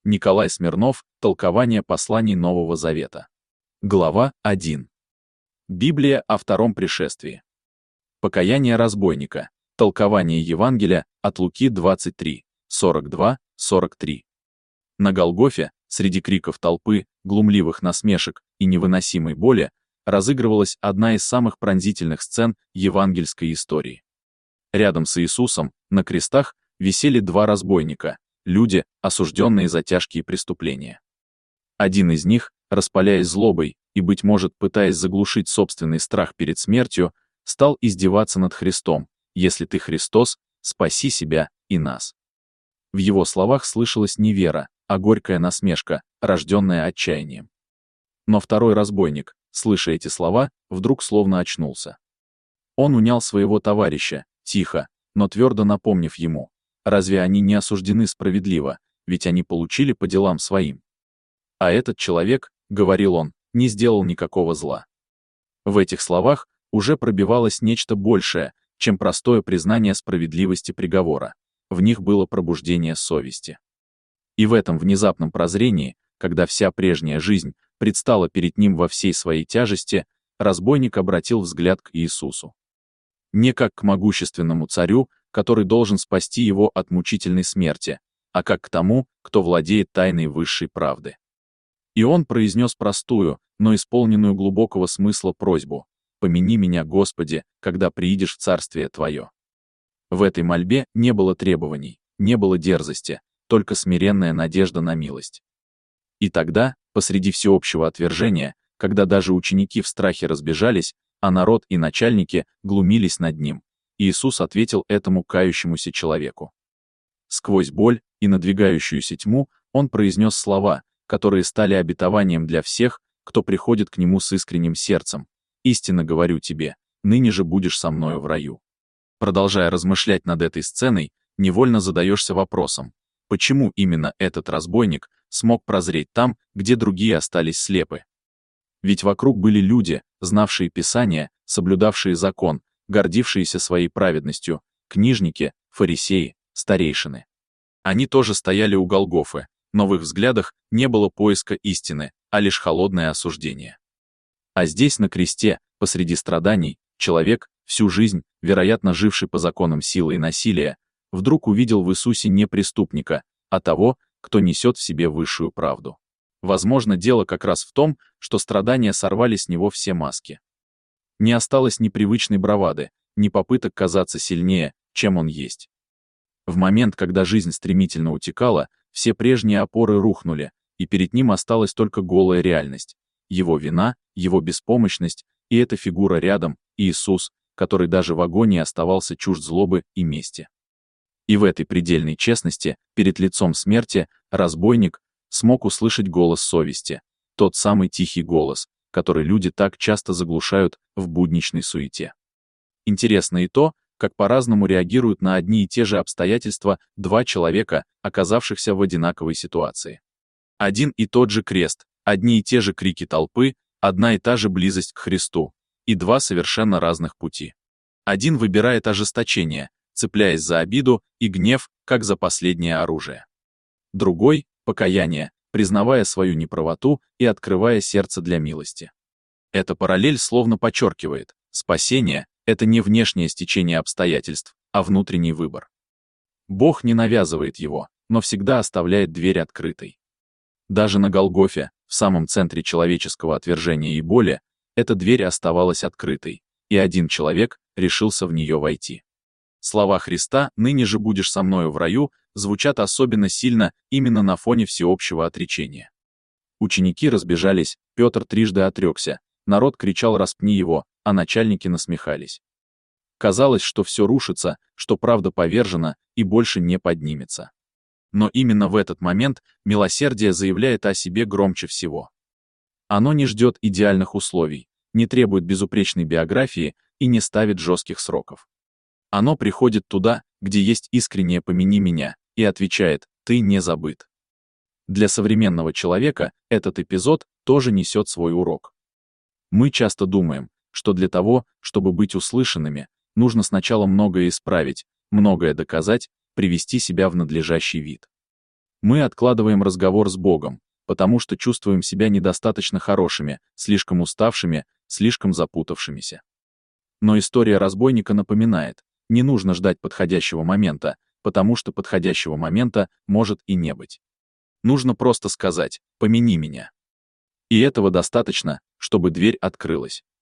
Николай Смирнов. Толкование посланий Нового Завета. Глава 1. Библия о втором пришествии. Покаяние разбойника. Толкование Евангелия от Луки 23, 42-43. На Голгофе, среди криков толпы, глумливых насмешек и невыносимой боли, разыгрывалась одна из самых пронзительных сцен евангельской истории. Рядом с Иисусом, на крестах, висели два разбойника, люди, осужденные за тяжкие преступления. Один из них, распаляясь злобой и, быть может, пытаясь заглушить собственный страх перед смертью, стал издеваться над Христом: «Если ты Христос, спаси себя и нас». В его словах слышалась не вера, а горькая насмешка, рожденная отчаянием. Но второй разбойник, слыша эти слова, вдруг словно очнулся. Он унял своего товарища, тихо, но твердо напомнив ему: разве они не осуждены справедливо, ведь они получили по делам своим. А этот человек, говорил он, не сделал никакого зла. В этих словах уже пробивалось нечто большее, чем простое признание справедливости приговора. В них было пробуждение совести. И в этом внезапном прозрении, когда вся прежняя жизнь предстала перед ним во всей своей тяжести, разбойник обратил взгляд к Иисусу. Не как к могущественному царю, который должен спасти его от мучительной смерти, а как к тому, кто владеет тайной высшей правды. И он произнес простую, но исполненную глубокого смысла просьбу: «Помяни меня, Господи, когда приидешь в царствие Твое». В этой мольбе не было требований, не было дерзости, только смиренная надежда на милость. И тогда, посреди всеобщего отвержения, когда даже ученики в страхе разбежались, а народ и начальники глумились над ним, Иисус ответил этому кающемуся человеку. Сквозь боль и надвигающуюся тьму он произнес слова, которые стали обетованием для всех, кто приходит к нему с искренним сердцем: «Истинно говорю тебе, ныне же будешь со мною в раю». Продолжая размышлять над этой сценой, невольно задаешься вопросом: почему именно этот разбойник смог прозреть там, где другие остались слепы? Ведь вокруг были люди, знавшие Писание, соблюдавшие закон, гордившиеся своей праведностью, книжники, фарисеи, старейшины. Они тоже стояли у Голгофы, но в их взглядах не было поиска истины, а лишь холодное осуждение. А здесь, на кресте, посреди страданий, человек, всю жизнь, вероятно, живший по законам силы и насилия, вдруг увидел в Иисусе не преступника, а того, кто несет в себе высшую правду. Возможно, дело как раз в том, что страдания сорвали с него все маски. Не осталось ни привычной бравады, ни попыток казаться сильнее, чем он есть. В момент, когда жизнь стремительно утекала, все прежние опоры рухнули, и перед ним осталась только голая реальность. Его вина, его беспомощность, и эта фигура рядом, Иисус, который даже в агонии оставался чужд злобы и мести. И в этой предельной честности, перед лицом смерти, разбойник смог услышать голос совести, тот самый тихий голос, который люди так часто заглушают в будничной суете. Интересно и то, как по-разному реагируют на одни и те же обстоятельства два человека, оказавшихся в одинаковой ситуации. Один и тот же крест, одни и те же крики толпы, одна и та же близость к Христу, и два совершенно разных пути. Один выбирает ожесточение, цепляясь за обиду и гнев, как за последнее оружие. Другой — покаяние, признавая свою неправоту и открывая сердце для милости. Эта параллель словно подчеркивает: спасение — это не внешнее стечение обстоятельств, а внутренний выбор. Бог не навязывает его, но всегда оставляет дверь открытой. Даже на Голгофе, в самом центре человеческого отвержения и боли, эта дверь оставалась открытой, и один человек решился в нее войти. Слова Христа «ныне же будешь со мною в раю» звучат особенно сильно именно на фоне всеобщего отречения. Ученики разбежались, Петр трижды отрекся, народ кричал «распни его», а начальники насмехались. Казалось, что все рушится, что правда повержена и больше не поднимется. Но именно в этот момент милосердие заявляет о себе громче всего. Оно не ждет идеальных условий, не требует безупречной биографии и не ставит жестких сроков. Оно приходит туда, где есть искреннее «помяни меня», и отвечает: «ты не забыт». Для современного человека этот эпизод тоже несет свой урок. Мы часто думаем, что для того, чтобы быть услышанными, нужно сначала многое исправить, многое доказать, привести себя в надлежащий вид. Мы откладываем разговор с Богом, потому что чувствуем себя недостаточно хорошими, слишком уставшими, слишком запутавшимися. Но история разбойника напоминает, не нужно ждать подходящего момента, потому что подходящего момента может и не быть. Нужно просто сказать: «Помяни меня». И этого достаточно, чтобы дверь открылась.